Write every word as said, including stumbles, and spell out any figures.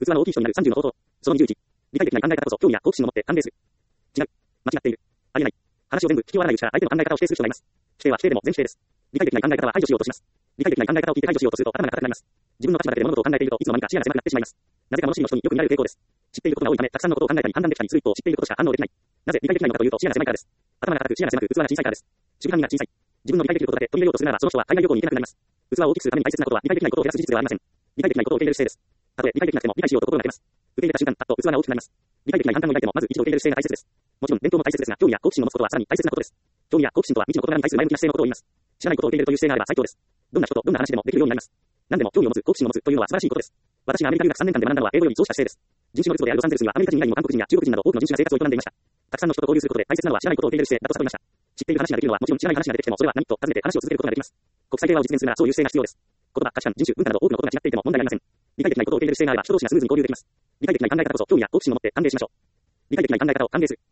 器の大きい人になるさんじゅうの方法。そのにじゅういち。理解できない考え方こそ興味や好奇心を持って関連する。違う。間違っている。ありえない。話を全部聞き終わらないうちから相手の考え方を否定する人がいます。否定は否定でも全否定です。理解できない考え方は排除しようとします。理解できない考え方を聞いて排除しようとすると頭が硬くなります。自分の立場だけで物事を考えているといつの間にか視野が狭くなってしまいます。なぜか物知りの人によく見られる傾向です。知っていることが多いため、たくさんのことを考えたり判断できたりする一方、知っていることしか反応できない。なぜ理解できないのかというと視野が狭いからです。頭が硬く視野が狭く器が小さいからです。守備範囲が小さい。自分の理解できることだけ取り入れようとするならその人は海外旅行に行けなくなります。器を大きくするために大切なことは理解できないことを減らす事実ではありません。理解できないことを受け入れる姿勢です。たとえ理解できなくても理解しようと心がけます。受け入れた瞬間、パッと器が大きくなります。理解できない判断を抱いてもまず一度受け入れる姿勢が大切です。もちろん勉強も大切ですが、興味や好奇心を持つことはさらに大切なことです。興味や好奇心とは未知の事柄に対する前向きな姿勢のことを言います。知らないことを受け入れるという姿勢があれば最強です。どんな人とどんな話でもできるようになります。何でも興味を持つ、好奇心を持つというのは素晴らしいことです。私がアメリカ留学さんねんかんで学んだのは英語より増した姿勢です。人種の密度であるロサンゼルスにはアメリカ人以外にも韓国人や中国人など多くの人種が生活を営んでいました。たくさんの人と交流することで大切なのは知らないことを受け入れる姿勢だと悟りました。知っている話ができるのはもちろん知らない話が出てきてもそれは何と尋ねて話を続けることができます。国際平和を実現するならそういう姿勢が必要です。言葉、価値観、人種、文化など多くのことが違っていても問題ありません。理解できないことを受け入れる姿勢があれば人同士がスムーズに交流できます。理解できない考え方こそ興味や好奇心を持って歓迎しましょう。理解できない考え方を歓迎する。